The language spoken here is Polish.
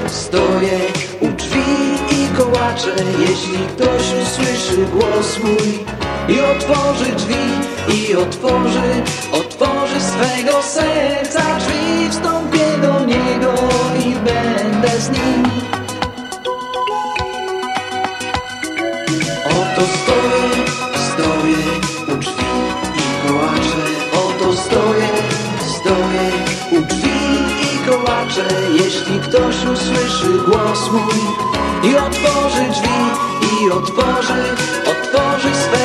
stoję u drzwi i kołaczę, jeśli ktoś usłyszy głos mój i otworzy drzwi, i otworzy swego serca drzwi. Wstąpię do niego i będę z nim. Oto stoję u drzwi i kołaczę. Oto stoję u drzwi i kołaczę, jeśli ktoś usłyszy głos mój i otworzy drzwi, i otworzy swe